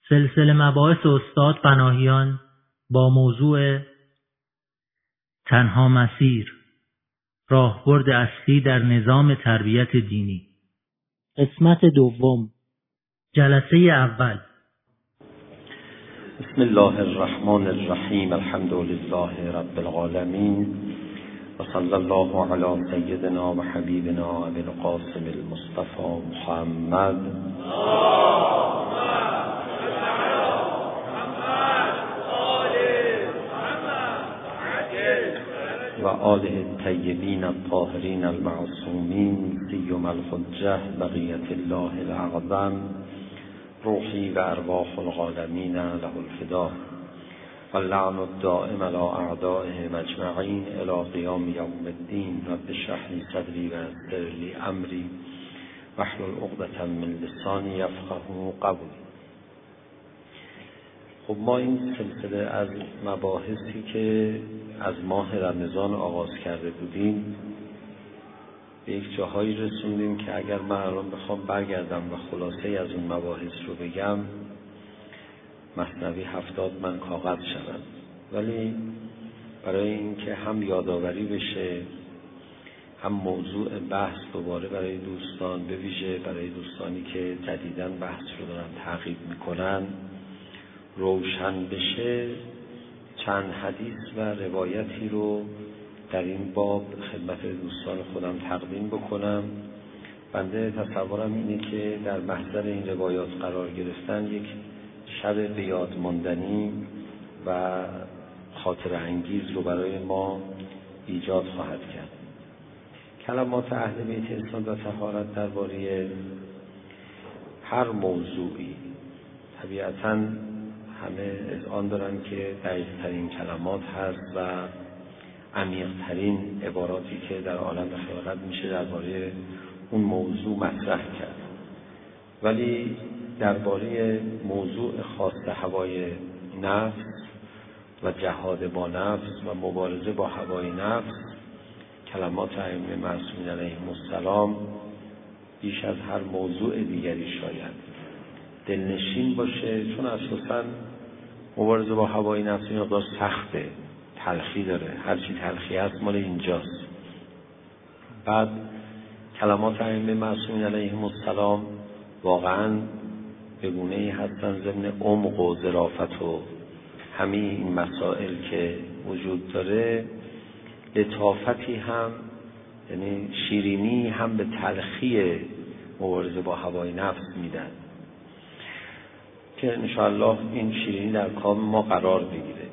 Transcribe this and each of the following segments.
سلسله مباحث استاد پناهیان با موضوع تنها مسیر، راهبرد اصلی در نظام تربیت دینی. قسمت دوم، جلسه اول. بسم الله الرحمن الرحیم. الحمد لله رب العالمین و صلی الله علی سیدنا و حبیبنا ابی القاسم المصطفى محمد و آله الطیبین الطاهرین المعصومین سیما الحجة بقیة الله الاعظم روحی و ارواح العالمین له الفدا و اللعن الدائم علی اعدائهم اجمعین الی قیام یوم الدین. رب اشرح لی صدری و یسر لی امری واحلل عقدة من لسانی یفقهوا قولی. خب ما این سلسله از مباحثی که از ماه رمضان آغاز کرده بودیم به یک جاهایی رسوندیم که اگر من الان بخوام برگردم و خلاصه از اون مباحث رو بگم مثنوی 70 من کاغذ شدم، ولی برای اینکه هم یادآوری بشه هم موضوع بحث دوباره برای دوستان، به ویژه برای دوستانی که جدیداً بحث رو دارن تعقیب میکنن، روشن بشه، چند حدیث و روایتی رو در این باب خدمت دوستان خودم تقدیم بکنم. بنده تصورم اینه که در محضر این روایات قرار گرفتن یک شب به یاد ماندنی و خاطره انگیز رو برای ما ایجاد خواهد کرد. کلمات اهل بیت اسلام و طهارت درباره هر موضوعی طبیعتاً همه اذعان دارن که دقیق ترین کلمات هست و عمیق ترین عباراتی که در عالم خلقت میشه درباره اون موضوع مطرح کرد، ولی درباره موضوع خاص هوای نفس و جهاد با نفس و مبارزه با هوای نفس کلمات ائمه معصومین علیهم السلام بیش از هر موضوع دیگری شاید دلنشین باشه، چون اساساً مبارزه با هوای نفس این مقدار سخته، تلخی داره، هرچی تلخی هست مال اینجاست. بعد کلمات ائمه معصومین علیهم السلام واقعاً به گونه‌ای هستن ضمن عمق و ظرافت و همه این مسائل که وجود داره لطافتی هم، یعنی شیرینی هم به تلخی مبارزه با هوای نفس میدن که انشاءالله این شیرینی در کام ما قرار بگیره.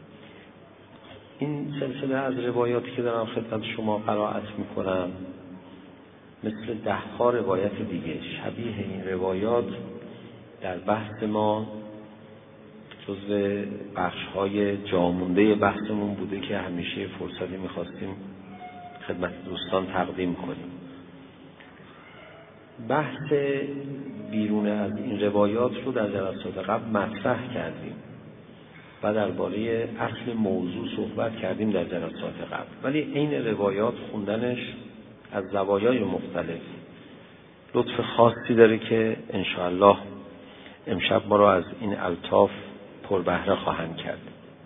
این سلسله از روایاتی که دارم خدمت شما قرائت میکنم مثل 10 روایت دیگه شبیه این روایات در بحث ما جزو بخش‌های جامونده بحثمون بوده که همیشه فرصتی میخواستیم خدمت دوستان تقدیم کنیم. بحث بیرون از این روایات رو در جلسات قبل مطرح کردیم و درباره اصل موضوع صحبت کردیم در جلسات قبل، ولی این روایات خوندنش از زوایای مختلف لطف خاصی داره که انشاءالله امشب ما رو از این الطاف پر بهره خواهند کرد.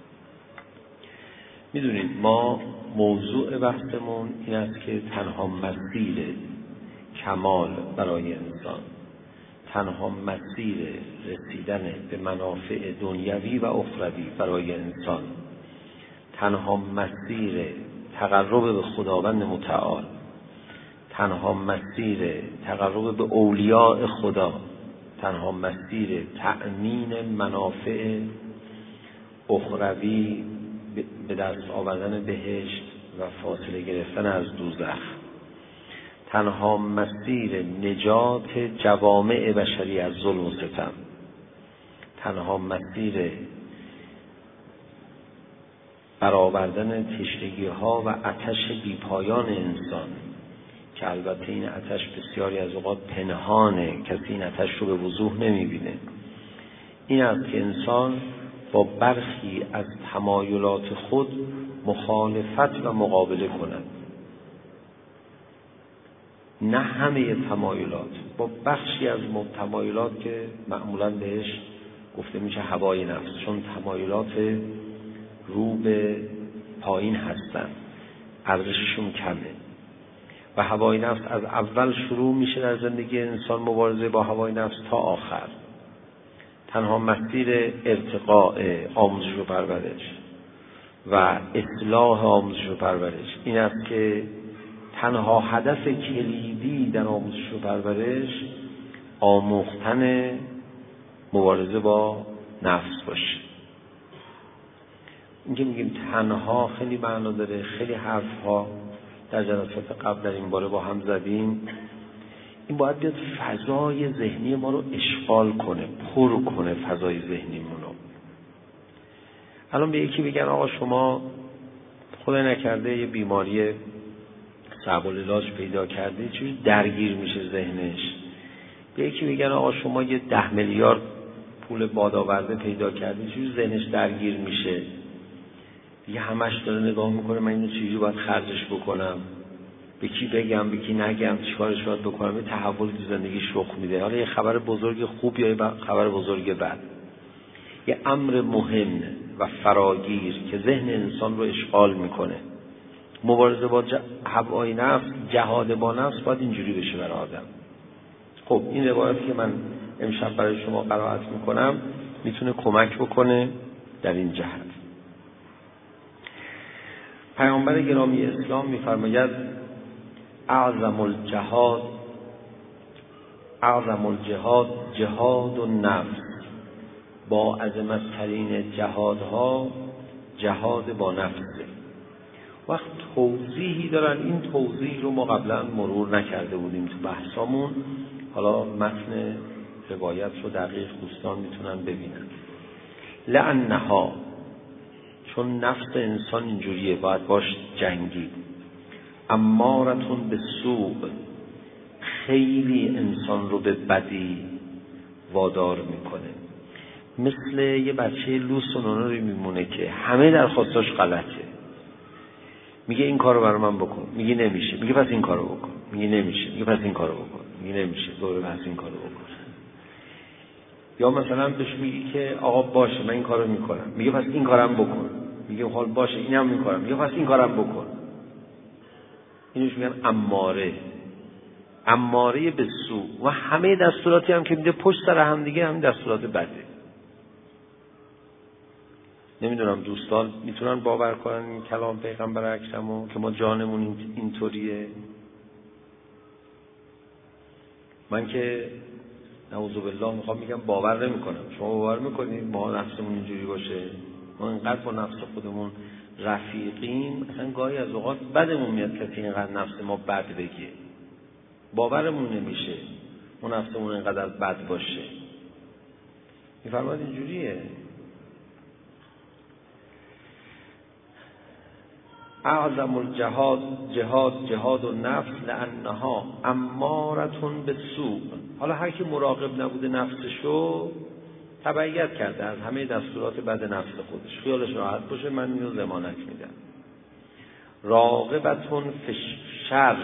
میدونید ما موضوع بحثمون این است که تنها مسیر کمال برای انسان، تنها مسیر رسیدن به منافع دنیوی و اخروی برای انسان، تنها مسیر تقرب به خداوند متعال، تنها مسیر تقرب به اولیاء خدا، تنها مسیر تأمین منافع اخروی به دست آوردن بهشت و فاصله گرفتن از دوزخ، تنها مسیر نجات جوامع بشری از ظلم و ستم، تنها مسیر برآوردن تشنگی‌ها و آتش بیپایان انسان که البته این آتش بسیاری از اوقات پنهانه، کسی این آتش رو به وضوح نمی‌بینه. این است که انسان با برخی از تمایلات خود مخالفت و مقابله کند، نه همه تمایلات، با بخشی از تمایلات که معمولاً بهش گفته میشه هوای نفس، چون تمایلات رو به پایین هستن، ارزششون کمه. و هوای نفس از اول شروع میشه در زندگی انسان مبارزه با هوای نفس تا آخر. تنها مسیر ارتقاء آموزش و پرورش و اصلاح آموزش و پرورش این است که تنها هدف کلیدی در آموزش و پرورش آموختن مبارزه با نفس باشه. این که میگیم تنها خیلی معنا داره، خیلی حرفها در جلسات قبل در این باره با هم زدیم. این باید بیاد فضای ذهنی ما رو اشغال کنه، پر کنه فضای ذهنیمون رو. الان به یکی بگن آقا شما خدای نکرده یه بیماری صعب العلاج پیدا کرده، چجوری درگیر میشه ذهنش؟ به یکی میگن آقا شما یه 10 میلیارد پول بادآورده پیدا کرده، چجوری ذهنش درگیر میشه؟ دیگه همش داره نگاه میکنه من اینو چجوری باید خرجش بکنم، به کی بگم، به کی نگم، چیکارش باید بکنم. یه تحول تو زندگیش رخ میده، حالا یه خبر بزرگ خوب یا یه خبر بزرگ بد، یه امر مهم و فراگیر که ذهن انسان رو اشغال میکنه. مبارزه با هوای نفس، جهاد با نفس باید اینجوری بشه برای آدم. خب این روایتی که من امشب برای شما قرائت میکنم میتونه کمک بکنه در این جهت. پیامبر گرامی اسلام میفرماید اعظم الجهاد جهاد النفس، با عظمت ترین جهادها جهاد با نفسه. وقت توضیحی دارن، این توضیح رو ما قبلا مرور نکرده بودیم تو بحثامون، حالا متن روایت رو دقیق دوستان میتونن ببینن. لأنها، چون نفس انسان اینجوریه باید باش جنگید، امارتون به سوء، خیلی انسان رو به بدی وادار میکنه. مثل یه بچه لوس و نونوری میمونه که همه درخواستاش غلطه. میگه این کارو برای من بکن، میگه نمیشه، میگه پس این کارو بکن، میگه نمیشه، میگه پس این کارو بکن، میگه نمیشه، دوباره پس این کارو بکن. یا مثلا بهش میگی که آقا باشه من این کارو میکنم، میگه پس این کارم بکن، میگه خب باشه اینم میکنم، میگه پس این کارم بکن. اینوش میگن اماره به سو. و همه دستوراتی هم که میده پشت سر هم دیگه هم دستورات بده. نمیدونم دوستان میتونن باور کنن این کلام پیغمبر اکرمو که ما جانمون اینطوریه؟ من که نعوذ بالله میخوام میگم باور نمیکنم. شما باور میکنید ما نفسمون اینجوری باشه؟ ما اینقدر با نفس خودمون رفیقیم، اصلا گاهی از اوقات بدمون میاد کسی اینقدر نفس ما بد بگه، باورمون نمیشه اون نفسمون اینقدر بد باشه. میفرماید اینجوریه. اعظم الجهاد جهاد النفس لانها امارتون به سوء. حالا هر کی مراقب نبوده نفسشو تبعیت کرده از همه دستورات بد نفس خودش، خیالش راحت باشه من اینو ضمانت میدم. راغبتون فی شر،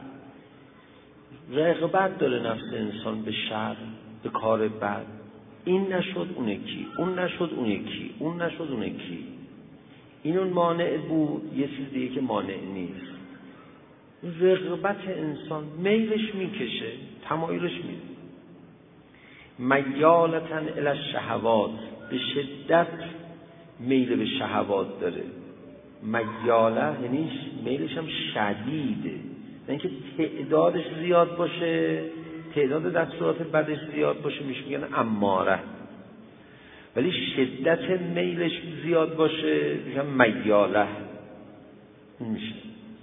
رغبت داره نفس انسان به شر، به کار بد. این نشد اون یکی، اون نشد اون یکی، اون نشد اون یکی. این اون مانع بود، یه چیز دیگه که مانع نیست. رغبت انسان میلش میکشه، تمایلش میده. میالتن الی الشهوات، به شدت میل به شهوات داره. میاله یعنی میلش هم شدیده، نه اینکه تعدادش زیاد باشه، تعداد دستورات بدش زیاد باشه میشه میگن اماره، ولی شدت میلش زیاد باشه میگن میاله. این میشه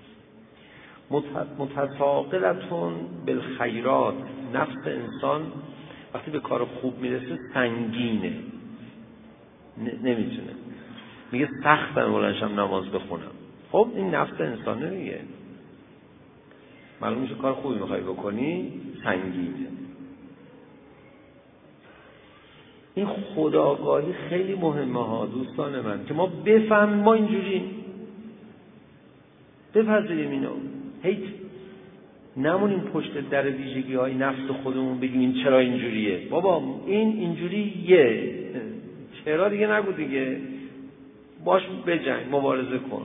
متساقلتون بالخیرات. نفس انسان وقتی به کار خوب میرسه سنگینه، نمیتونه، میگه سختم بلنشم نماز بخونم. خب این نفس انسانه دیگه، معلوم میشه کار خوبی میخوای بکنی سنگینه. این خودآگاهی خیلی مهمه ها دوستان من، که ما بفهمیم ما اینجوریم، بپذیریم اینو، هیچ نمونیم پشت در ویژگی های نفس خودمون بگیم این چرا اینجوریه. بابا این اینجوریه، چرا دیگه نگو دیگه، باش بجنگ، مبارزه کن.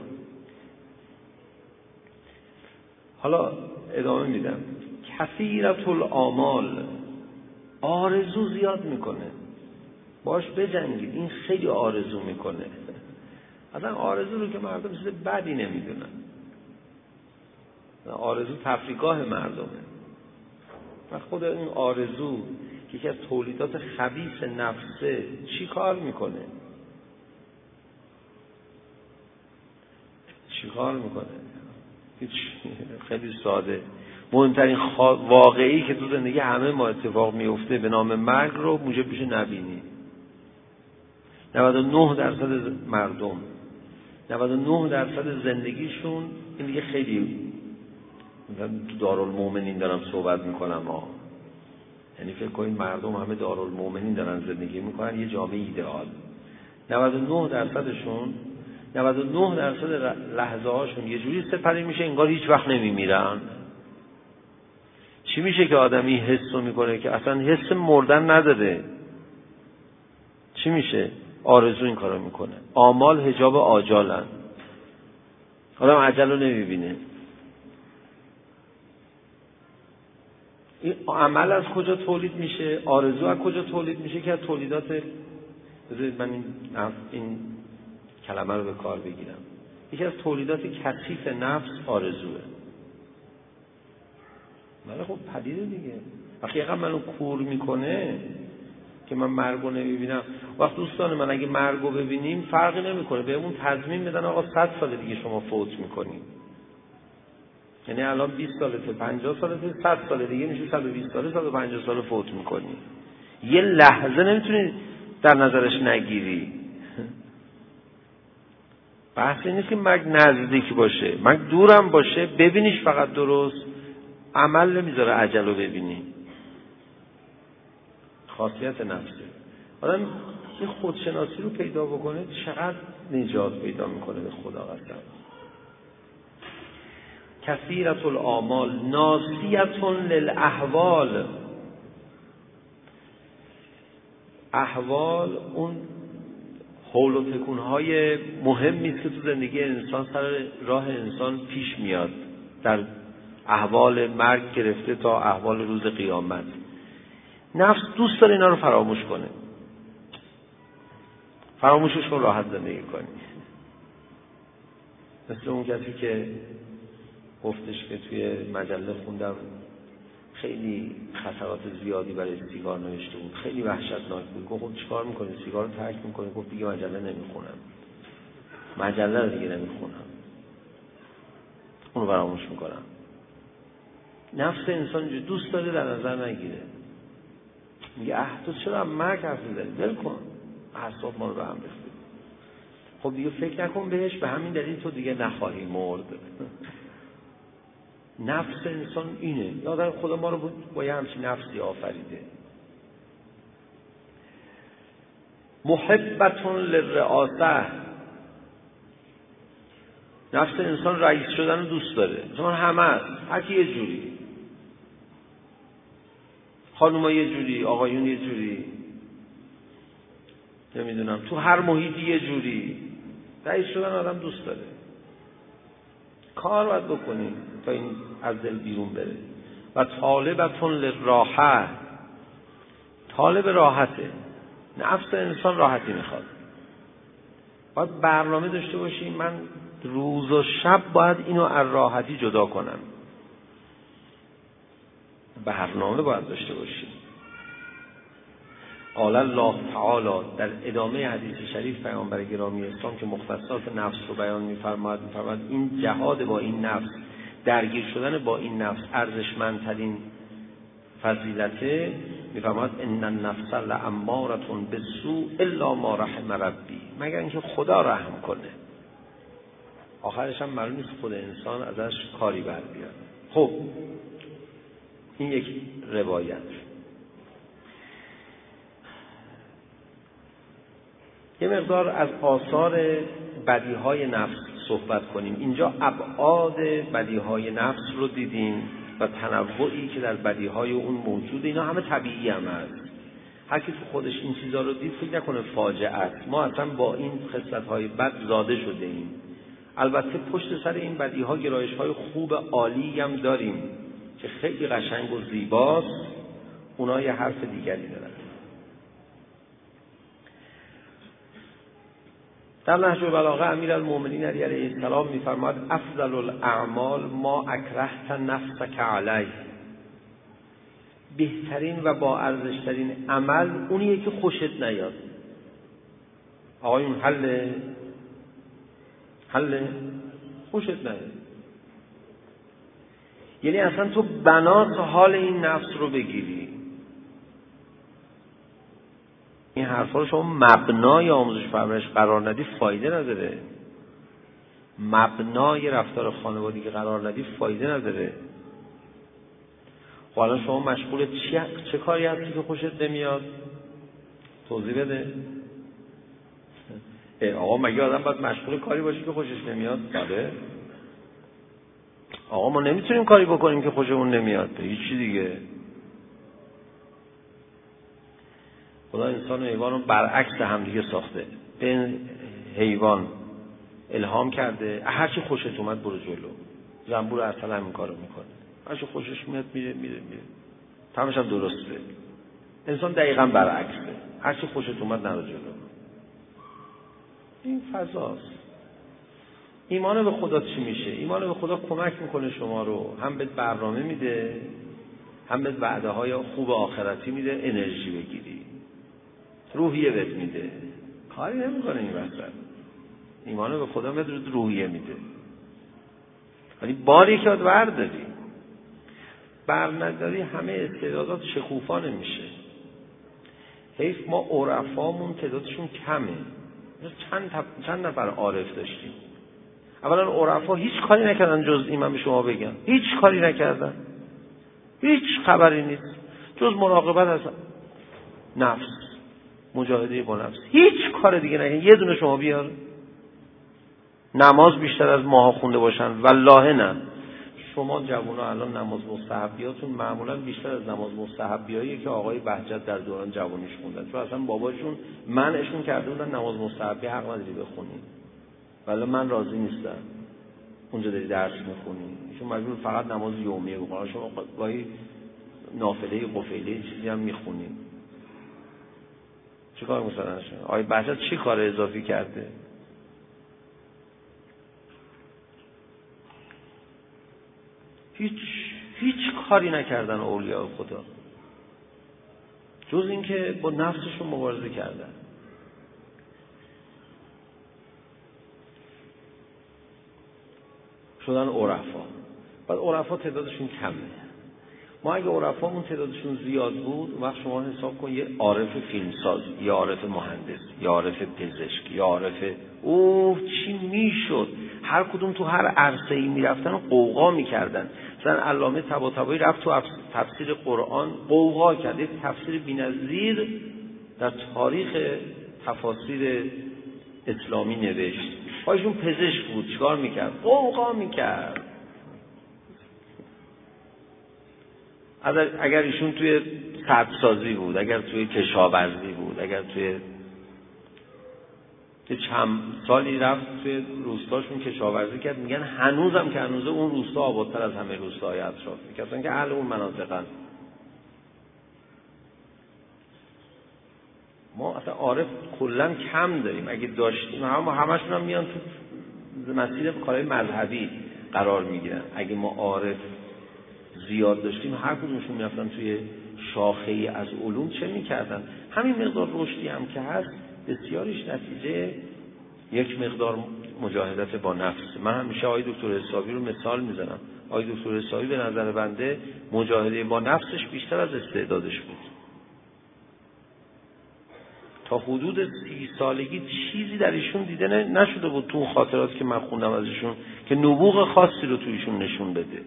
حالا ادامه میدم. کثیرة الآمال، آرزو زیاد میکنه، باش بجنگید، این خیلی آرزو میکنه. اصلا آرزو رو که مردم چیز بدی نمیدونن، آرزو تفریحگاه مردمه. و خود این آرزو که یکی از تولیدات خبیث نفسه چی کار میکنه؟ چی کار میکنه؟ خیلی ساده. مهمترین واقعی که تو زندگی همه ما اتفاق میفته به نام مرگ رو موجب میشه نبینی. 99% مردم 99% زندگیشون این دیگه خیلی تو دارالمومنین دارم صحبت میکنم ها. یعنی فکر کنید مردم همه دارالمومنین دارن زندگی میکنن، یه جامعه ایدئال. 99%شون 99% لحظه هاشون یه جوری سپری میشه انگار هیچ وقت نمیمیرن. چی میشه که آدمی حسو میکنه که اصلا حس مردن نداره؟ چی میشه؟ آرزو این کارو میکنه. آمال حجاب آجالن، آدم عجل رو نمیبینه. این عمل از کجا تولید میشه؟ آرزو از کجا تولید میشه؟ که از تولیدات، بذارید من این کلمه رو به کار بگیرم، یکی از تولیدات کثیف نفس آرزوه. ولی خب پدیده دیگه. وقتی یقیقا منو کور میکنه که من مرگو نمیبینم. وقت دوستان من اگه مرگو ببینیم فرقی نمیکنه، بهمون تضمین میدن آقا 100 سال دیگه شما فوت میکنیم. یعنی الان 20 سالته، 50 سالته، 100 سال دیگه میشه 120 ساله، 150 سال فوت میکنی. یه لحظه نمیتونی در نظرش نگیری. بحث این نیست که مرگ نزدیک باشه، مرگ دورم باشه، ببینیش فقط درست. عمل نمیذاره عجل رو ببینی. خاصیت نفسه. آدم این خودشناسی رو پیدا بکنه چقدر نجات پیدا میکنه به خدا قسم. کثیرة الآمال ناسیة للاحوال. احوال اون حول و تکونهای مهمی است که تو زندگی انسان سر راه انسان پیش میاد، در احوال مرگ گرفته تا احوال روز قیامت. نفس دوست داره اینا رو فراموش کنه. فراموشش کن، راحت زندگی کنی. مثل اون کسی که گفتش که توی مجله خوندم خیلی خطرات زیادی برای سیگار نوشته بود، خیلی وحشتناک بود. گفت خب چیکار میکنی؟ سیگار رو ترک میکنی؟ گفت دیگه مجله نمیخونم، مجله رو دیگه نمیخونم، اونو فراموش میکنم. نفس انسان دوست داره در نظر نگیره. میگه تو چرا مرگ حرف میزنی؟ ول کن، اعصاب ما رو به هم ریخته. خب دیگه فکر نکن بهش، به همین دلیل تو دیگه نخواهی مرد. نفس انسان اینه. یادم خدا ما رو با یه همچین نفسی آفریده. محبتون للرئاسه، نفس انسان رئیس شدن رو دوست داره. مثلا همه هست، هر کی یه جوری، خانوما یه جوری، آقایون یه جوری، نمیدونم تو هر محیطی یه جوری. رئیس شدن آدم دوست داره. کار باید بکنیم تا این از دل بیرون بره. و طالبتون للراحه، طالب راحته. نفس انسان راحتی میخواد. باید برنامه داشته باشیم، من روز و شب باید اینو از راحتی جدا کنم. برنامه باید داشته باشیم. قال الله تعالی در ادامه حدیث شریف پیامبر گرامی اسلام که مختصات نفس رو بیان می‌فرماید این جهاد با این نفس، درگیر شدن با این نفس ارزشمندترین فضیلته. می‌فرماید ان النفس لاماره بالسوء الا ما رحم ربی، مگر اینکه خدا رحم کنه. آخرش هم معلوم نیست خود انسان ازش کاری بر بیاد. خب این یک روایت. یه مقدار از آثار بدیهای نفس صحبت کنیم. اینجا ابعاد بدیهای نفس رو دیدیم و تنوعی که در بدیهای اون موجود. اینا همه طبیعی هم هست. هر کی تو خودش این چیزا رو دید فکر نکنه فاجعه است. ما اصلا با این خصلت‌های بد زاده شده ایم. البته پشت سر این بدی‌ها گرایش‌های خوب عالی هم داریم که خیلی قشنگ و زیباست. اونا یه حرف دیگری دارن. در نهج البلاغه امیرالمومنین علی علیه السلام می‌فرماید افضل الاعمال ما اکرهت نفسک علیه. بهترین و با ارزشترین عمل اونیه که خوشت نیاد. آقایون حل خوشت نیاد. یعنی اصلا تو بنات حال این نفس رو بگیری. این حرفا رو شما مبنای آموزش پرورش قرار ندی فایده نداره. مبنای رفتار خانوادگی قرار ندی فایده نداره. خب الان شما مشغول چه کاری هستی که خوشت نمیاد؟ توضیح بده. آقا مگه آدم باید مشغول کاری باشه که خوشش نمیاد؟ بله. آقا ما نمیتونیم کاری بکنیم که خوشمون نمیاد. هیچی دیگه. خدا انسان و حیوان رو برعکس هم دیگه ساخته. به حیوان الهام کرده هرچی خوشت اومد برو جلو. زنبور اصلا همین کارو میکنه. هرچی خوشش میاد میره. تمامش هم درسته. انسان دقیقاً برعکسه. هرچی خوشت اومد نرو جلو. این فضاست. ایمان به خدا چی میشه؟ ایمان به خدا کمک میکنه شما رو، هم بهت برنامه میده، هم بهت وعده های خوب آخرتی میده، انرژی بگیری، روحیه بهت میده. کاری نمیکنه این وسط. ایمان به خدا بهت روحیه میده، ولی باری که برداری نداری همه استعدادات شکوفا نمیشه. حیف ما عرفامون تعدادشون کمه. چند نفر عارف داشتیم. اولا عرفا هیچ کاری نکردن جز این، من به شما بگم هیچ کاری نکردن، هیچ خبری نیست جز مراقبت از نفس، مجاهده با نفس. هیچ کار دیگه نکردن. یه دونه شما بیار نماز بیشتر از ماها خونده باشن؟ والله نه. شما جوونا الان نماز مستحبیاتون معمولا بیشتر از نماز مستحبیاییه که آقای بهجت در دوران جوانیش خوندن، چون اصلا باباشون منعشون کرده بودن نماز مستحبی حق نداری بخونی. ولی من راضی نیستم اونجا داری درس میخونی، چون مجبور فقط نماز یومیه بخونی. شما گاهی نافله قفیله چیزی هم میخونی. چیکار مثلا شما آقای بهجت چی کار اضافی کرده؟ هیچ کاری نکردن اولیاء خدا جز اینکه با نفسشون مبارزه کردن. شدن عرفا. بعد عرفا تعدادشون کمه. ما اگه عرفامون تعدادشون زیاد بود، اون وقت شما حساب کن یه عارف فیلمساز، یه عارف مهندس، یه عارف پزشک، یه عارف چی میشد؟ هر کدوم تو هر عرصه‌ای میرفتن و قوقا میکردن. مثلا علامه طباطبایی رفت تو تفسیر قرآن قوقا کرد، یک تفسیر بی‌نظیر در تاریخ تفاسیر اسلامی نوشت. پایشون پزشک بود، چیکار میکرد؟ قوقا میکرد. اگر ایشون توی سبزسازی بود، اگر توی کشاورزی بود، اگر توی چند سالی رفت توی روستاشون کشاورزی کرد، میگن هنوزم که هنوزه اون روستا آبادتر از همه روستاهای اطراف میکردن که اهل اون مناطقن. ما اصلا عارف کلا کم داریم. اگه داشتیم همشون هم میان تو مسیر کارهای مذهبی قرار میگیرن. اگه ما عارف زیاد داشتیم هر کدومشون میرفتن توی شاخه‌ای از علوم چه میکردن؟ همین مقدار رشدی هم که هست بسیاریش نتیجه یک مقدار مجاهدت با نفس. من همیشه آقای دکتر حسابی رو مثال میزنم. آقای دکتر حسابی به نظر بنده مجاهده با نفسش بیشتر از استعدادش بود. تا حدود 30 سالگی چیزی در ایشون دیده نشده بود تو خاطراتی که من خوندم از ایشون که نبوغ خاصی رو تو ایشون نشون بده.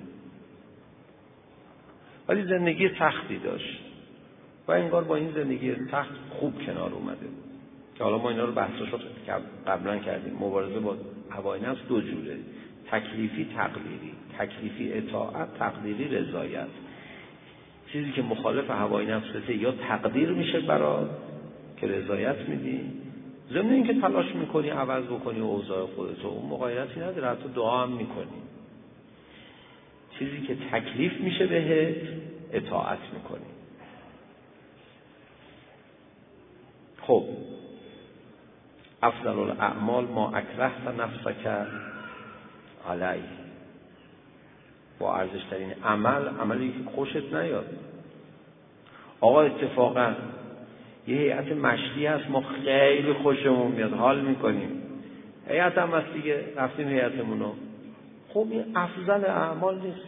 ولی زندگی سختی داشت و انگار با این زندگی سخت خوب کنار اومده. که حالا ما اینا رو بحثاشو قبلا کردیم. مبارزه با هوای نفس دو جوره: تکلیفی تقدیری. تکلیفی اطاعت، تقدیری رضایت. چیزی که مخالف هوای نفسته یا تقدیر میشه برات که رضایت میدی، ضمن اینکه تلاش میکنی عوض بکنی اوضاع خودتو، اون مغایرتی نداره، حتی دعا هم میکنی. چیزی که تکلیف میشه بهت اطاعت میکنی. خب افضل الاعمال ما اکرهت نفسک علیه، با ارزش ترین عملی که خوشت نیاد. آقا اتفاقا یه هیئت مشتی هست ما خیلی خوشمون میاد، حال میکنیم، هیئت هم هست دیگه، رفتیم هیئتمونو. خب این افضل اعمال نیست.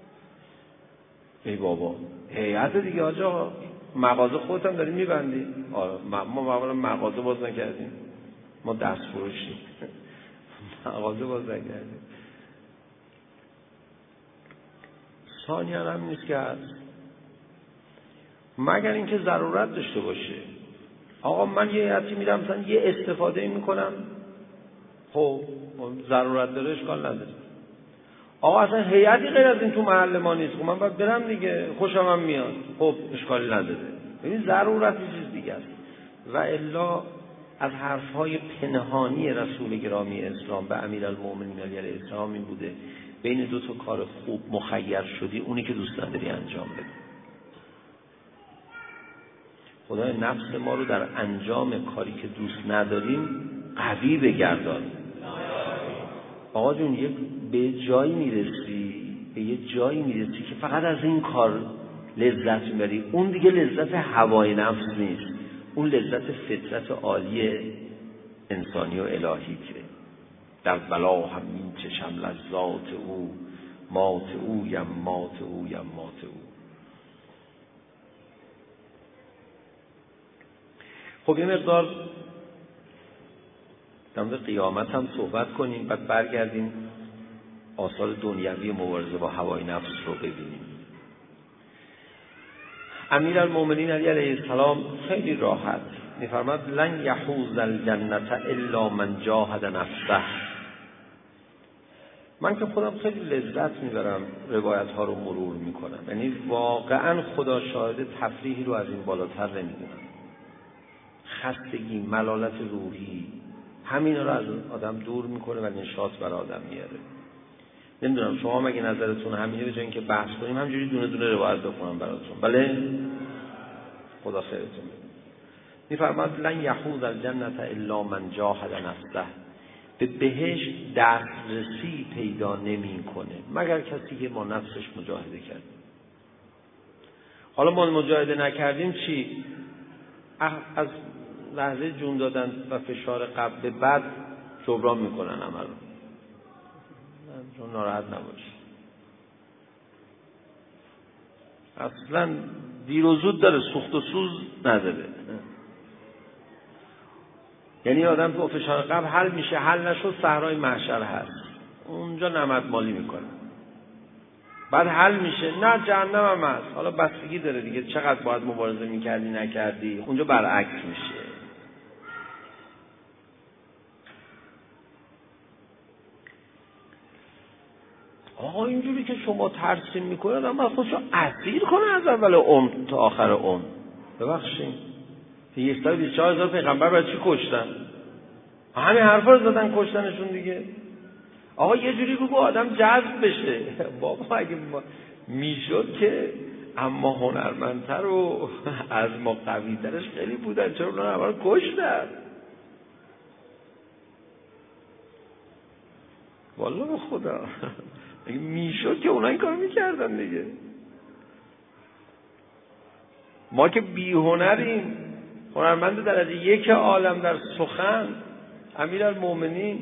ای بابا هیئت دیگه آجا، مغازه خودت هم داری میبندی. آره ما مغازه باز نکردیم، ما دست فروشیم مغازه باز نکردیم. ثانیاً هم نیست که هست، مگر اینکه ضرورت داشته باشه. آقا من یه هیئتی میرم مثلا یه استفاده میکنم، خب ضرورت داره اشکال نداره. آقا اصلا هیئتی غیر از این تو محل ما نیست، خب من باید برم دیگه، خوشم هم میاد، خب اشکالی نداره. ببین ضرورت یه چیز دیگه است. و الا از حرفهای پنهانی رسول گرامی اسلام به امیرالمومنین علیه السلام این بوده بین دو تا کار خوب مخیر شدی، اونی که دوست نداری انجام بده. خدای نفس ما رو در انجام کاری که دوست نداریم قوی بگردان. آقا جون به جایی میرسی که فقط از این کار لذت میبری، اون دیگه لذت هوای نفس نیست، اون لذت فطرت عالی انسانی و الهی که در بلا همین چشم لذات او، مات او یمات او یمات او. خب یه مقدار در مورد قیامت هم صحبت کنیم، بعد برگردیم آثار دنیوی مبارزه با هوای نفس رو ببینیم. امیرالمومنین علیه السلام خیلی راحت می‌فرماد لن یحوز الجنة الا من جاهد نفسه. من که خودم خیلی لذت میبرم روایت ها رو مرور میکنم، یعنی واقعا خدا شاهد تفریحی رو از این بالاتر نمیدونم. خستگی، ملالت روحی، همینا رو از آدم دور میکنه و نشاط برای آدم میاره. نمیدونم شما مگه نظرتون همینه؟ به جای اینکه بحث کنیم همینجوری دونه دونه روایت بخونم براتون. بله خدا خیرتون بده. میفرماد لن یحوز الجنة الا من جاهد نفسه، به بهشت دسترسی پیدا نمیکنه مگر کسی که با نفسش مجاهده کرد. حالا ما مجاهده نکردیم چی؟ از لحظه جون دادن و فشار قبل به بعد جبران میکنن عمل رو. چون ناراحت نباش، اصلا دیر و زود داره، سوخت و سوز نداره. یعنی آدم تو فشار قبل حل میشه، حل نشد صحرای محشر هست، اونجا نمد مالی میکنه. بعد حل میشه، نه جهنم هم هست، حالا بستگی داره دیگه چقدر باید مبارزه میکردی نکردی، اونجا برعکس میشه. آقا اینجوری که شما ترسیم میکنه اما خودشو اسیر کنه از اول عمر تا آخر عمر. ببخشید 124,000 پیغمبر برای چی کشتن؟ همین حرفا رو زدن کشتنشون دیگه. آقا یه جوری بگو آدم جذب بشه. بابا اگه میشد که اما هنرمندتر و از ما قوی‌ترش خیلی بودن، چرا اونا همه رو کشتن؟ والله به خدا اگه میشد که اونا این کار میکردن دیگه. ما که بی هنریم. هنرمند درجه 1 عالم در سخن امیرالمومنین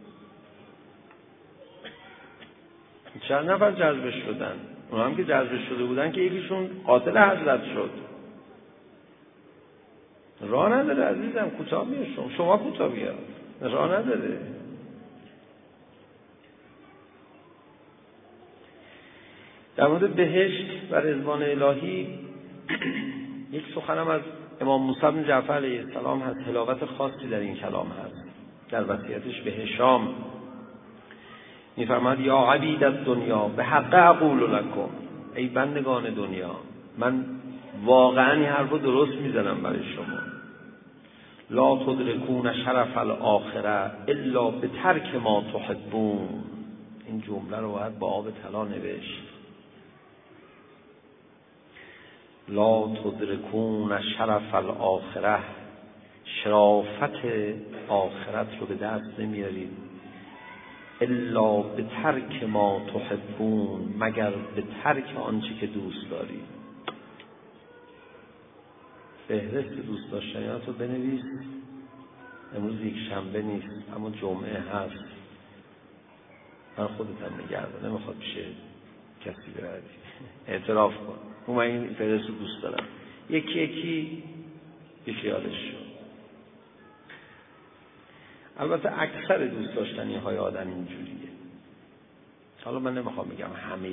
چند نفر جذبش شدن؟ اونا هم که جذبش شده بودن که یکیشون قاتل حضرت شد. راه نداره عزیزم، کوتاه میشم، شما کوتاه بیا، راه نداره. در مورد بهشت و رضوان الهی یک سخنم از امام موسی بن جعفر علیه السلام هست، تلاوت خاصی در این کلام هست. در وصیتش به هشام میفرماد یا عبید الدنیا به حق اقول لکم، ای بندگان دنیا من واقعا این حرف رو درست میزنم برای شما. لا تدرکون شرف الاخره الا به ترک ما تحبون. این جمله رو باید با آب طلا نوشت. لا تدرکون شرف الاخره، شرافت آخرت رو به دست نمیارید الا به ترک ما تحبون، مگر به ترک آنچه که دوست دارید. فهرست دوست داشتنیات رو بنویس. امروز یک شنبه نیست اما جمعه هست. من خودتم نگردم، نمیخواد بشه کسی بردی. اعتراف کن من این فهرست رو دوست دارم. یکی یکی بیخیالش شد. البته اکثر دوست داشتنی های آدم اینجوریه. حالا من نمیخوام بگم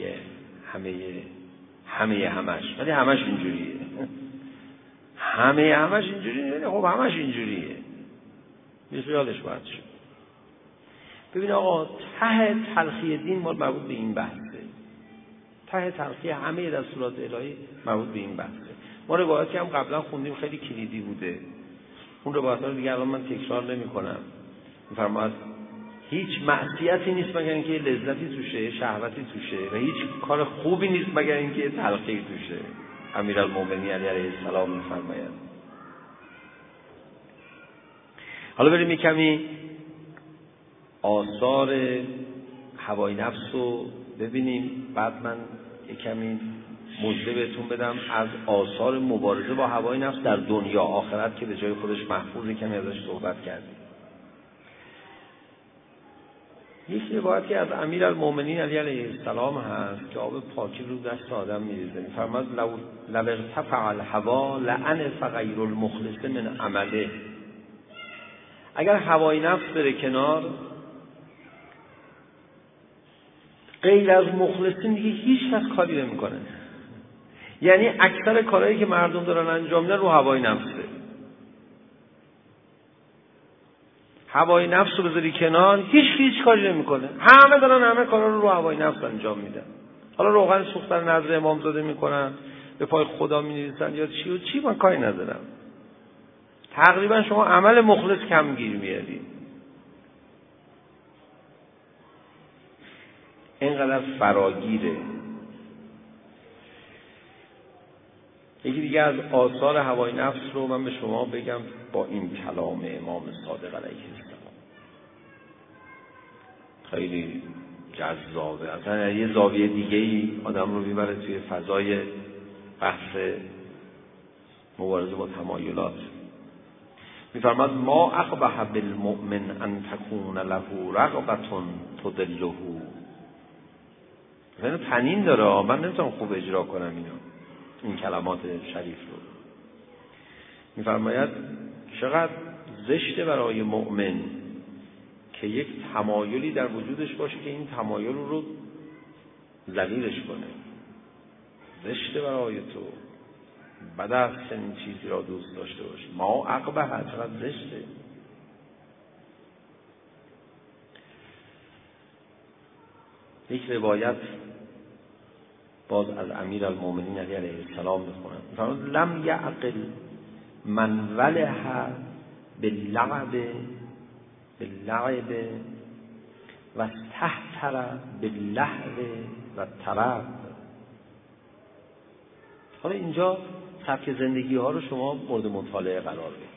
همش، ولی همش اینجوریه. همش اینجوریه. خب همش اینجوریه. بیخیالش باید شد. ببین آقا، ته تلخی دین مال مربوط به این بحثه. ته تلخی همه دستورات الهی مربوط به این بحثه. ما روایاتی هم قبلا خوندیم خیلی کلیدی بوده. اون روایات‌ها رو دیگه الان من تکرار نمی‌کنم. می‌فرماید هیچ معصیتی نیست مگر اینکه لذتی توشه، شهوتی توشه، و هیچ کار خوبی نیست مگر اینکه تلخی توشه. امیرالمومنین علیه السلام می‌فرماید. حالا بریم یک کمی آثار هوای نفس رو ببینیم، بعد من یک کمی مژده بهتون بدم از آثار مبارزه با هوای نفس در دنیا آخرت که به جای خودش محفوظ، کمی ازش صحبت کردیم. یک روایتی از امیرالمومنین علیه السلام هست که آب پاکی رو دست آدم میریزه. می‌فرماید لو ارتفع الهوا لعنف غیر المخلص من عمله. اگر هوای نفس بره کنار، غیر از مخلصین دیگه هیچ کس کاری نمی‌کنه. یعنی اکثر کارهایی که مردم دارن انجام میدن رو هوای نفسه. هوای نفس رو بذاری کنار، هیچ کاری نمی‌کنه. همه دارن همه کارا رو هوای نفس انجام میدن. حالا روغن سوختن نظر امامزاده میکنن، به پای خدا می‌نویسن یا چی من کاری ندارم. تقریبا شما عمل مخلص کم گیر میارید. اینقدر فراگیره. یکی دیگه از آثار هوای نفس رو من به شما بگم با این کلام امام صادق علیه السلام. خیلی جذابه. اصلا یه زاویه دیگه‌ای آدم رو میبره توی فضای بحث مبارزه با تمایلات. میفرماد ما اقبح بالمؤمن ان تكون له رغبة تضله. یعنی تنین داره. من نمیتونم خوب اجرا کنم این کلمات شریف رو. میفرماید چقدر زشته برای مؤمن که یک تمایلی در وجودش باشه که این تمایل رو ذلیلش کنه. زشته برای تو، بد است این چیزی را دوست داشته باشی. ما عقبه چقدر زشته. یک روایت باز از امیرالمومنین علیه السلام بخونم. می‌فرماید لم یعقل من ولح باللعب و استهتر باللهو و طرب. حالا اینجا سبک زندگی ها رو شما مورد مطالعه قرار بدید.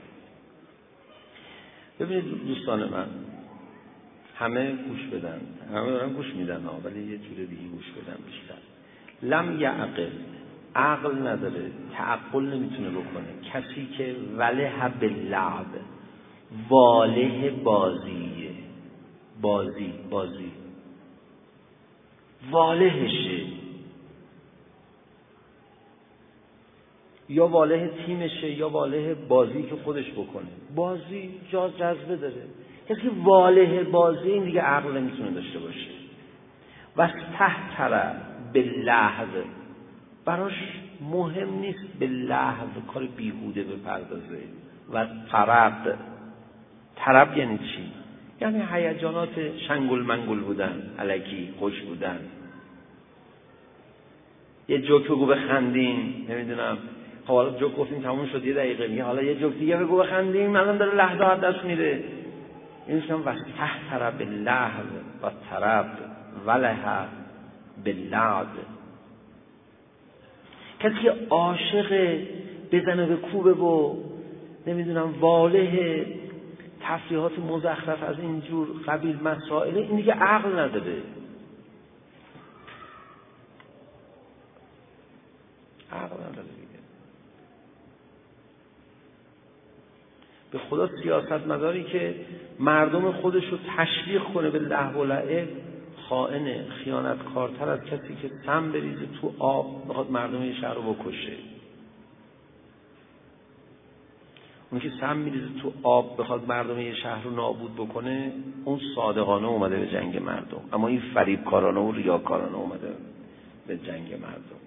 ببینید دوستان من، همه گوش بدن، همه دارن گوش میدن ولی یه جور دیگه گوش بدن بیشتر. لم یعقل، عقل نداره، تعقل نمیتونه بکنه کسی که وله باللعب، واله بازیه، بازی والهشه، یا واله تیمشه یا واله بازی که خودش بکنه. بازی جذبه داره. کسی که واله بازی، این دیگه عقل نمیتونه داشته باشه. و استهتر باللهو، براش مهم نیست باللهو کار بیهوده بپردازه. و طرب یعنی چی؟ یعنی هیجانات شنگل منگل بودن، الکی خوش بودن. یه جوک بگو بخندیم، نمیدونم خب حالا جوک گفتیم تموم شد، یه دقیقه میگه حالا یه جوک دیگه بگو بخندیم، الان داره لحظه از دست میره. این میشن واستهتر باللهو و طرب وله باللعب. کسی که عاشق بزنه به کوبه و نمیدونم واله تفریحات مزخرف از اینجور قبیل مسائل، این دیگه عقل نداره. عقل نداره دیگه. به خدا سیاستمداری که مردم خودش رو تشویق کنه به لهو و لعب خائنه، خیانتکارتر از کسی که سم بریزه تو آب بخواد مردم یه شهر رو بکشه. اون که سم میریزه تو آب بخواد مردم یه شهر رو نابود بکنه، اون صادقانه اومده به جنگ مردم، اما این فریبکارانه و ریاکارانه اومده به جنگ مردم.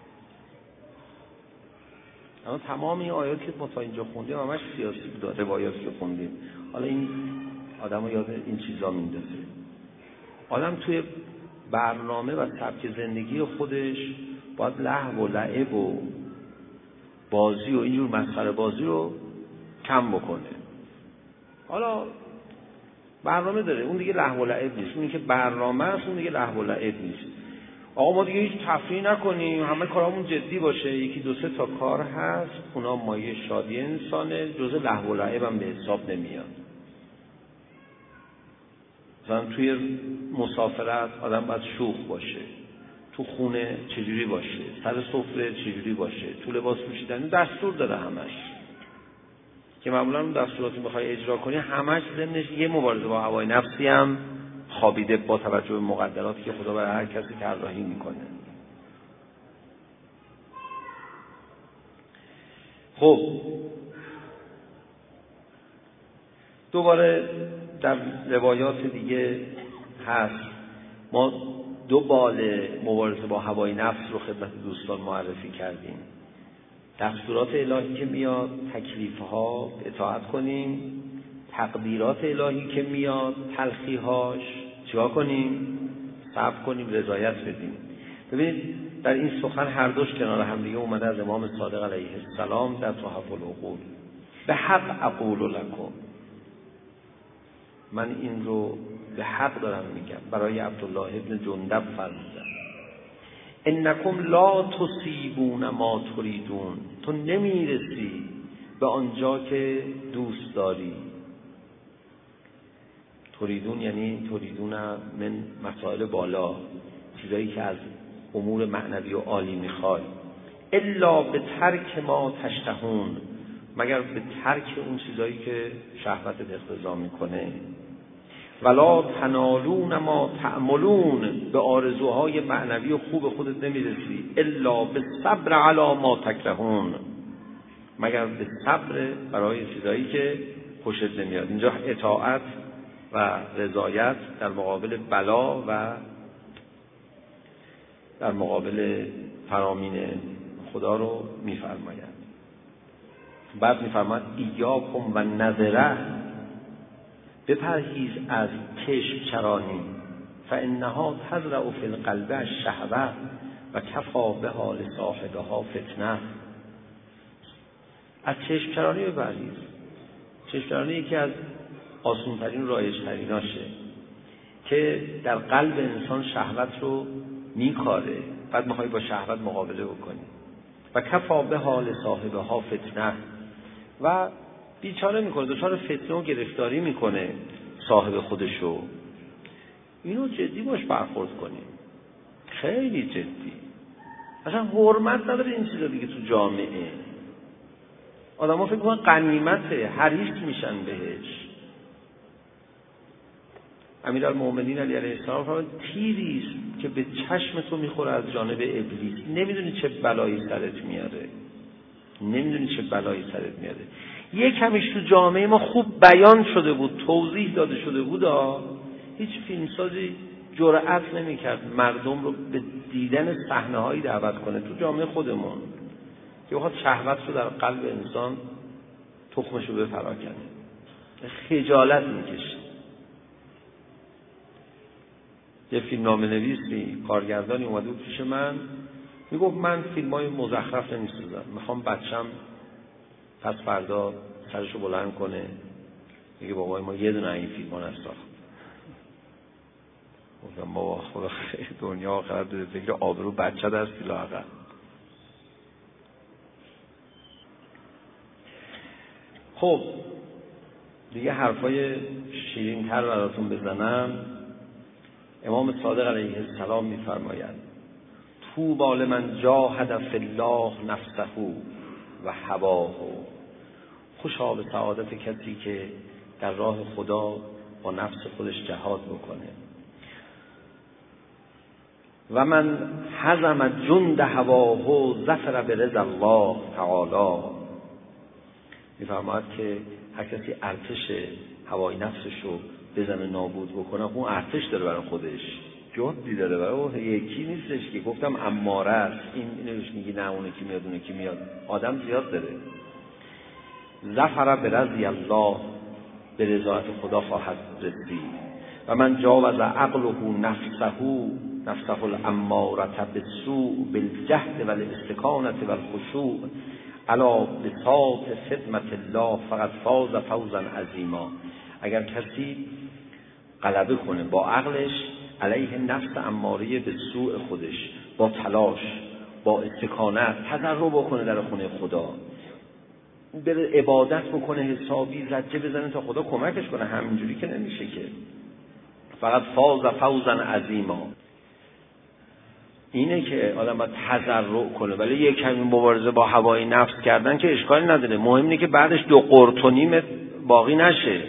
اما تمام این آیاتی که ما تا اینجا خوندیم همش سیاسی بود، روایاتی که خوندیم. حالا این آدمو یاد این چیزا میندازه. آدم توی برنامه و سبک زندگی خودش باید لهو و لعب و بازی و اینجور مسخره بازی رو کم بکنه. حالا برنامه داره، اون دیگه لهو و لعب نیست. اون که برنامه است، اون دیگه لهو و لعب نیست. آقا ما دیگه هیچ تفریح نکنیم، همه کارامون جدی باشه. یکی دو سه تا کار هست اونا مایه شادی انسانه، جزء لهو و لعب هم به حساب نمیاد. مثلا توی مسافرت آدم باید شوخ باشه، تو خونه چجوری باشه، سر سفره چجوری باشه، تو لباس پوشیدن دستور داره همش، که معمولا اون دستوراتی میخوای اجرا کنی همش ضمنش یه مبارزه با هوای نفسی هم خوابیده با توجه به مقدراتی که خدا برای هر کسی طراحی میکنه. خب دوباره در روایات دیگه هست، ما دو بال مبارزه با هوای نفس رو خدمت دوستان معرفی کردیم. دستورات الهی که میاد تکلیفها اطاعت کنیم، تقدیرات الهی که میاد تلخیهاش چیکار کنیم؟ صبر کنیم، رضایت بدیم. ببینید در این سخن هر دوش کنار هم دیگه اومده از امام صادق علیه السلام در تحف العقول. به حق اقول لکم، من این رو به حق دارم میگم، برای عبدالله ابن جندب فرمودن انکم لا تصیبون ما تریدون، تو نمیرسی به آنجا که دوست داری. تریدون یعنی تریدون من مسائل بالا، چیزایی که از امور معنوی و عالی میخوای. الا به ترک ما تشتهون، مگر به ترک اون چیزایی که شهوتت اقتضا میکنه. ولا تنالون ما تعملون، به آرزوهای معنوی و خوب خودت نمیرسی. الا به صبر علی ما تکرهون، مگر به صبر برای چیزایی که خوشت نمیاد. اینجا اطاعت و رضایت در مقابل بلا و در مقابل فرامین خدا رو میفرماید. بعد میفرماید ایاکم و نظره، بپرهیز از چشم چرانی، فانها تزرع فی القلب الشهوه و کفا بها لصاحبها فتنه. از چشم چرانی بپرهیز. چشم چرانی یکی از آسان‌ترین رایج‌تریناشه که در قلب انسان شهوت رو میکاره، بعد میخوای با شهوت مقابله بکنی. و کفا بها لصاحبها فتنه، و بیچاره میکنه، دچار فتنه و گرفتاری میکنه صاحب خودشو. اینو جدی باش برخورد کنیم، خیلی جدی. اصلا حرمت نداره این چیزا دیگه تو جامعه. آدم‌ها فکر میکنن غنیمته، حریص میشن بهش. امیرالمومنین علی علیه السلام فرمود تیریست که به چشم تو میخوره از جانب ابلیس، نمیدونی چه بلایی سرت میاره، نمیدونی چه بلایی سرت میاره. یک کمیش تو جامعه ما خوب بیان شده بود، توضیح داده شده بود. هیچ فیلمسازی جرأت نمیکرد مردم رو به دیدن صحنه‌هایی دعوت کنه تو جامعه خودمون که بخواد شهوت رو در قلب انسان تخمش رو بپراکنه. خجالت میکشه. یه فیلمنامه نویسی کارگردانی اومده بود پیش من، میگفت من فیلمای مزخرف نمیسازم، میخوام بچم پس فردا سرشو بلند کنه میگه بابای ما یه دونه این فیلم ها نساخت. گفتم بابا خدا خیلی دنیا آخرت بده، فکر آبرو بچه دستی لااقل. خب دیگه حرفای شیرین تر براتون بزنم. امام صادق علیه السلام میفرماید طوبی لمن جاهد فی الله نفسه و هواه. خوشا به سعادت کسی که در راه خدا با نفس خودش جهاد بکنه. و من هزم جند هواه ظفر برضا الله تعالی. میفرماید که هر کسی ارتش هوای نفسش رو بزنه نابود بکنه، اون ارتش داره برای خودش، جهدی داره برای اون، یکی نیستش که گفتم اماره است. اینو میگی نه اون کی میاد اون کی میاد، آدم زیاد داره. ظفر برضی الله، به رضایت خدا خواهد رسید. و من جاوز عقله نفسه الاماره بالسوء بالجهد والاستکانه والخشوع علی بساط خدمت الله فقد فاز فوزا عظیما. اگر کسی غلبه کنه با عقلش علیه نفس اماره به سوء خودش، با تلاش، با استکانت تضرع بکنه در خونه خدا، بره عبادت بکنه، حسابی زجه بزنه تا خدا کمکش کنه، همینجوری که نمیشه که. فقط فاز فوزا عظیما. اینه که آدم باید تضرع کنه، ولی یک کمی مبارزه با هوای نفس کردن که اشکالی نداره. مهم اینه که بعدش 2 قرط و نیم باقی نشه.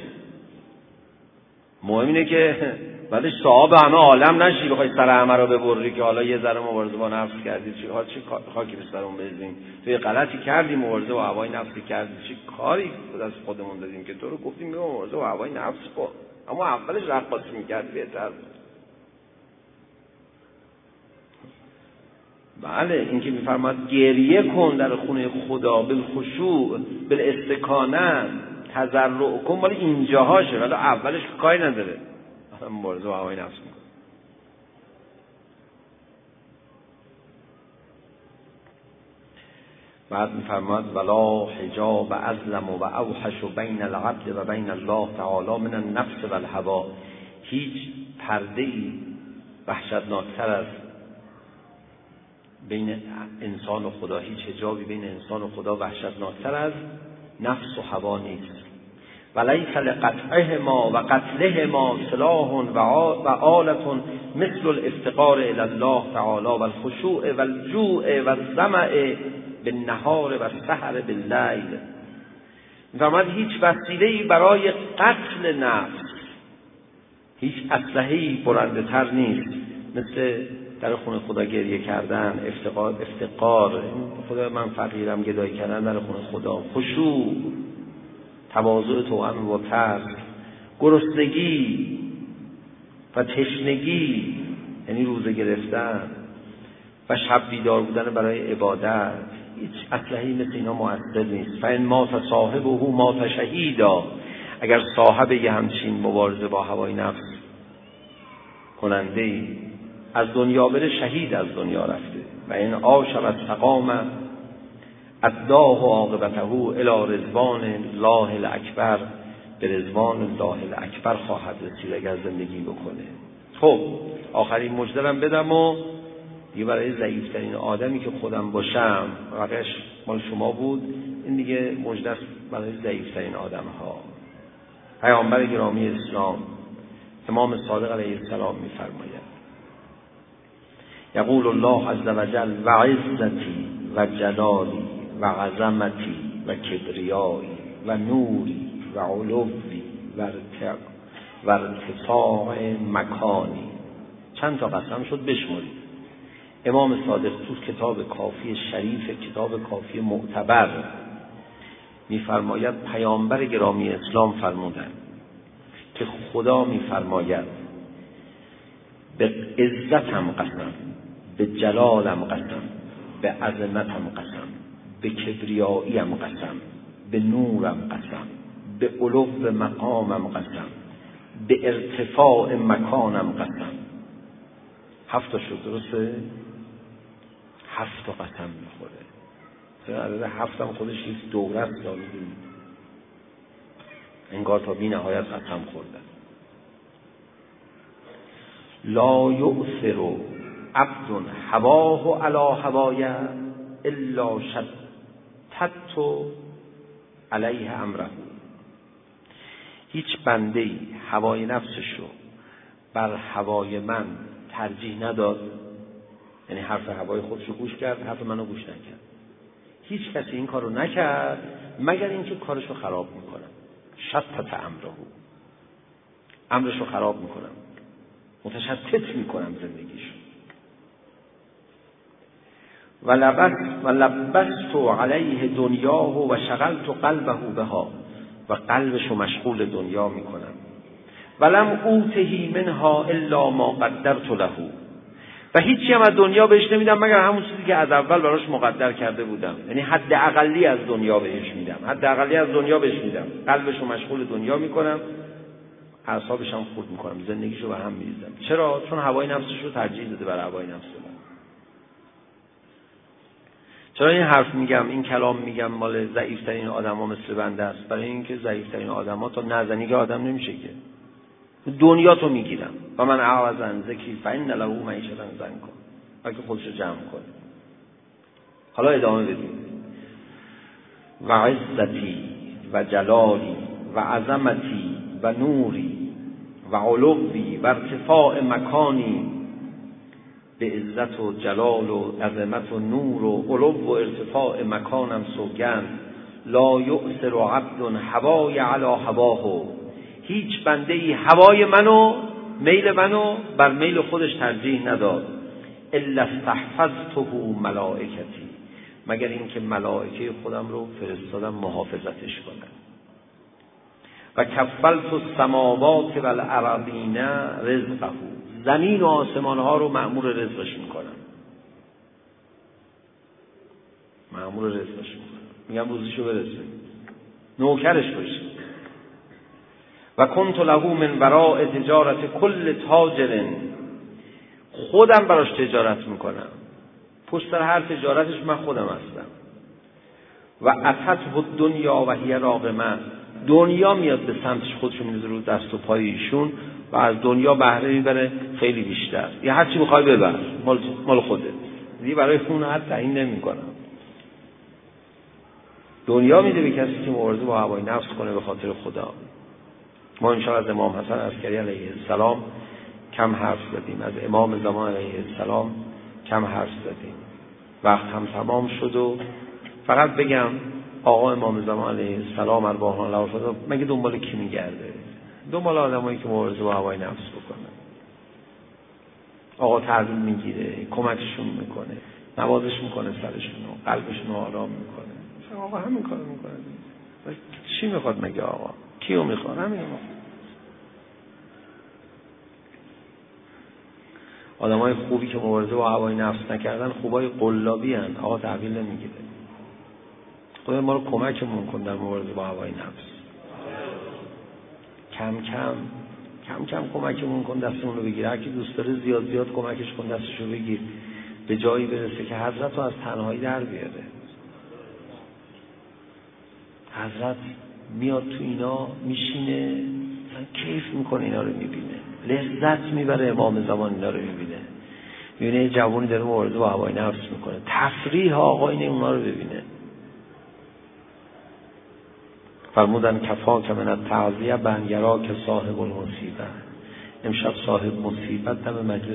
مهم اینه که بعدش صاحب همه عالم نشی، بخوای سر همه رو ببری که حالا یه ذره مبارزه با نفس کردی، چه خاکی به سرمون بریزیم، تو یه غلطی کردی، مبارزه با هوای نفسی کردی، چه کاری از خودمون دادیم که تو رو گفتیم مبارزه با هوای نفس کن، اما اولش رقاصی می‌کردی بهتر. بله، این که میفرماد گریه کن در خونه خدا، بالخشوع بالاستکانه، تضرع کن، ولی اینجاهاشه، ولی اولش کاری نداره، مبارزه با هوای نفس میکنه. بعد میفرماد ولا حجاب اظلم و اوحش بین العبد و بین الله تعالی من النفس و الهوا. هیچ پرده‌ای وحشتناکتر از بین انسان و خدا، هیچ حجابی بین انسان و خدا وحشتناکتر از نفس و هوا نیست. ولیس لقطعهما و قتلهما سلاح و آلة مثل الافتقار الى الله تعالی و الخشوع و الجوع و الظمأ بالنهار و السحر باللیل. می‌فرماید هیچ وسیله‌ای برای قتل نفس، هیچ اسلحه‌ای برنده‌تر نیست مثل در خونه خدا گریه کردن، افتقار، خدا من فقیرم، گدایی کردن در خونه خدا، خشوع، تواضع توأم با ترس، گرسنگی و تشنگی یعنی روزه گرفتن و شب بیدار بودن برای عبادت. هیچ اسلحه‌ای مثل اینا مؤثر نیست. فإن مات صاحبه مات شهیدا. اگر صاحب یه همچین مبارزه با هوای نفس کننده‌ای از دنیا بره، شهید از دنیا رفته. و این عاش و استقام اداه و عاقبته الی رضوان الله الاکبر، به رضوان الله الاکبر خواهد رسید اگر زندگی بکنه. خب آخرین مژده‌ام بدم و دیگه برای ضعیف‌ترین آدمی که خودم باشم، واقعش مال شما بود، این دیگه مژده است برای ضعیف‌ترین آدم‌ها. پیامبر گرامی اسلام امام صادق علیه السلام می‌فرماید یقول الله عز وجل و عزتی و جلالی و عظمتی و کبریایی و نوری و علوی و ارتفاع مکانی. چند تا قسم شد بشمارید. امام صادق تو کتاب کافی شریف، کتاب کافی معتبر، میفرماید پیامبر گرامی اسلام فرمودند که خدا میفرماید به عزتم قسم، به جلالم قسم، به عظمتم قسم، به کبریاییم قسم، به نورم قسم، به علو مقامم قسم، به ارتفاع مکانم قسم. 7 شد، درسته؟ 7 تا قسم میخوره. عدد 7 هم خودش یک دوره است، انگار تا بی نهایت قسم خوردن. لا یؤثر عبد هواه علی هوای الا شتت علیه امره. هیچ بنده‌ای هوای نفسش رو بر هوای من ترجیح نداد، یعنی حرف هوای خودش رو گوش کرد، حرف منو گوش نکرد. هیچ کسی این کارو نکرد مگر اینکه کارش رو خراب میکنم. شتت امرش رو خراب میکنم، متشتت میکنم زندگیشو. و لبست علیه دنیاه و شغلت قلبه بها، و قلبشو مشغول دنیا میکنم. ولم اوتهی منها الا ما قدرت له، و هیچی هم از دنیا بهش نمیدم مگر همون چیزی که از اول براش مقدر کرده بودم. یعنی حد اقلی از دنیا بهش میدم، حد اقلی از دنیا بهش میدم، قلبشو مشغول دنیا میکنم، اعصابش هم خورد میکنم، زندگیشو به هم میریزم. چرا؟ چون هوای نفسش رو ترجیح داده بر هوای نفس من. چرا این حرف میگم، این کلام میگم مال ضعیفترین آدما مثل بنده است؟ برای اینکه ضعیفترین آدما تا نزنی که آدم نمیشه که. دنیا تو میگیرم و من اعوذ ذکی فإن له معیشة ضنکا، اگه خودشو جمع کنه. حالا ادامه بدیم. و عزتی و جلالی و عظمتی و نوری و علوی و ارتفاع مکانی، به عزت و جلال و عظمت و نور و علو و ارتفاع مکانم سوگند. لا یؤثر عبد هوای علی هواه، هیچ بنده‌ای هوای منو، میل منو بر میل خودش ترجیح نداد. الا استحفظته ملائکتی، مگر اینکه ملائکه خودم رو فرستادم محافظتش کنن. و کفلت السماوات و الارضین رزقه، زمین و آسمان ها رو مأمور رزقش میکنم، مأمور رزقش میکنم، میگم روزیشو برسه، نوکرش باشه. و کنت له من وراء تجارت کل تاجر، خودم براش تجارت میکنم، پشت سر هر تجارتش من خودم هستم. و اتته الدنیا و هی راغمه، دنیا میاد به سمتش، خودشو میذاره رو دست و پای ایشون و از دنیا بهره میبره خیلی بیشتر. یا هر چی میخوای ببر، مال خودت، دیگه برای اون حد تعیین نمیکنم. دنیا میده به کسی که مبارزه با هوای نفس کنه به خاطر خدا. ما انشاءالله از امام حسن عسکری علیه السلام کم حرف زدیم، از امام زمان علیه السلام کم حرف زدیم. وقت هم تمام شد و فقط بگم آقا امام زمان علیه السلام ارواح الله شد، مگه دنبال کی میگرده؟ دنبال آدمایی که مبارزه با هوای نفس بکنه. آقا تحویل میگیره، کمکشون میکنه، نوازش میکنه سرشون و قلبشون رو آرام میکنه. آقا همین کارو میکنه. چی میخواد مگه آقا؟ کیو میخواد؟ همین آقا. آدمای خوبی که مبارزه با هوای نفس نکردن خوبای قلابی هن. آقا تحویل نمیگیره. خدا ما رو کمکمون کن در مبارزه با هوای نفس. کم کم کمکمون کن دستمون رو بگیر. هر کی دوست داره زیاد کمکش کن دستش رو بگیر، به جایی برسه که حضرت رو از تنهایی در بیاره. حضرت میاد تو اینا میشینه، کیف میکنه، اینا رو میبینه، لذت میبره. امام زمان اینا رو میبینه، میبینه یه جوانی داره مبارزه با هوای نفس میکنه، تفریح آقا اینه اونا رو ببینه. فرمودن کفاک من التعزیه بن یراک صاحب المصیبه. امشب صاحب مصیبت دم مجلس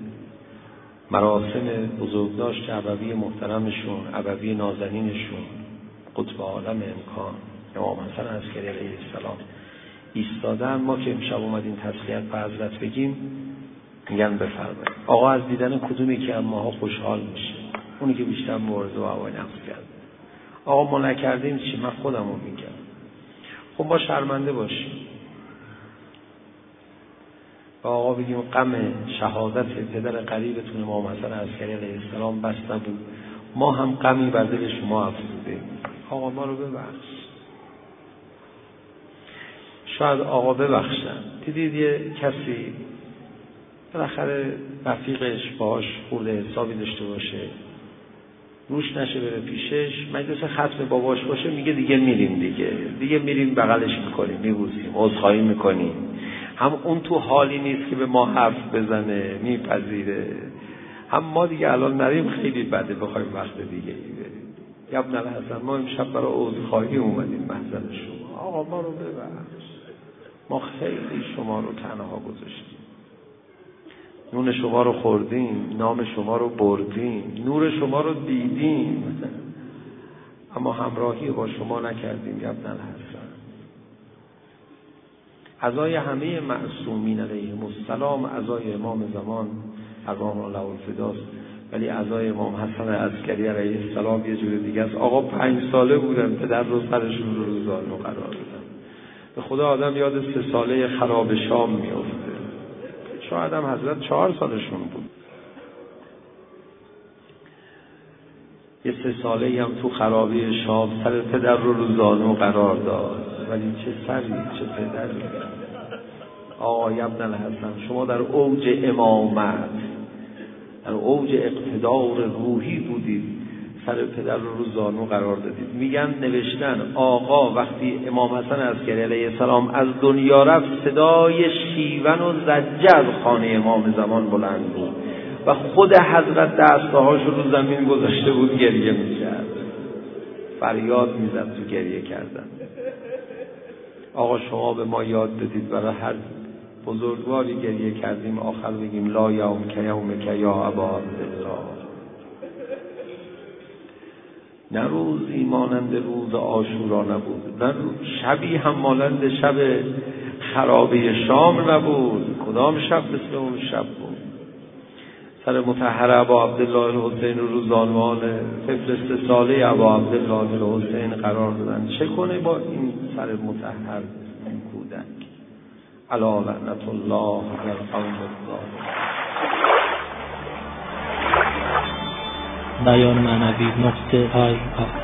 مراسم بزرگداشت عبوی محترمشون، عبوی نازنینشون، قطب عالم امکان امام حسن عسکری علیه السلام ایستادن. ما که امشب اومدیم تسلیت به حضرت بگیم، میگن بفرمایید. آقا از دیدن کدومی که ماها خوشحال میشه؟ اونی که بیشتر مبارزه با هوای نفس کرد. آقا ما نکردیم چی؟ من خودمو میگم. خب ما شرمنده باشیم و آقا بگیم غم شهادت پدر قریبتون امام حسن عسکری علیه السلام بس نبود، ما هم غمی بر دل شما افزوده. آقا ما رو ببخش. شاید آقا ببخشن. دیدید یه کسی بالاخره رفیقش باهاش خورده حسابی داشته باشه، روش نشه بره پیشش، مجلس ختم باباش باشه میگه دیگه میریم دیگه میریم بغلش میکنیم، میبوسیم، عذرخواهی میکنیم. هم اون تو حالی نیست که به ما حرف بزنه، میپذیره. هم ما دیگه الان نریم خیلی بده بخوایم وقت دیگه ای بریم. یا ابن الحسن ما امشب برای عذرخواهی اومدیم محضر شما، آقا ما رو ببخش، ما خیلی شما رو تنها گذاشتیم، نون شما رو خوردیم، نام شما رو بردیم، نور شما رو دیدیم، اما همراهی با شما نکردیم یا ابن الحسن. عزای همه معصومین علیهم السلام عزای امام زمان ارواح الله الفداست، ولی عزای امام حسن عسکری علیه السلام یه جور دیگه است. آقا 5 ساله بودن، پدر رو سرشون رو روزانو قرار دادن. به خدا آدم یاد 3 ساله خراب شام میفته، شاید هم حضرت 4 سالشون بود. یه 3 ساله هم تو خرابه شام سر پدر رو روزانو قرار داد، ولی چه سری، چه پدری. آقای ابن الحسن شما در اوج امامت، در اوج اقتدار روحی بودید، سر پدر رو زانو قرار دادید. میگن نوشتن آقا وقتی امام حسن عسکری علیه السلام از دنیا رفت، صدای شیون و زجه از خانه امام زمان بلند بود و خود حضرت دستهاش رو زمین گذاشته بود، گریه میکرد، فریاد میزد تو گریه کردن. آقا شما به ما یاد دادید برای هر بزرگواری گریه کردیم آخر بگیم لا یومک یومک یا ابا عبدالله. نه روزی مانند روز عاشورا نبود، نه شبی هم مانند شب خرابه شام نبود. کدام شب مثل اون شب بود؟ سر مطهر ابا عبدالله الحسین رو زانوان طفل 3 ساله ابا عبدالله الحسین قرار دادن. چه کنه با این سر مطهر این کودک؟ الا لعنت الله علی القوم الظالمین. بیان معنوی نقطه های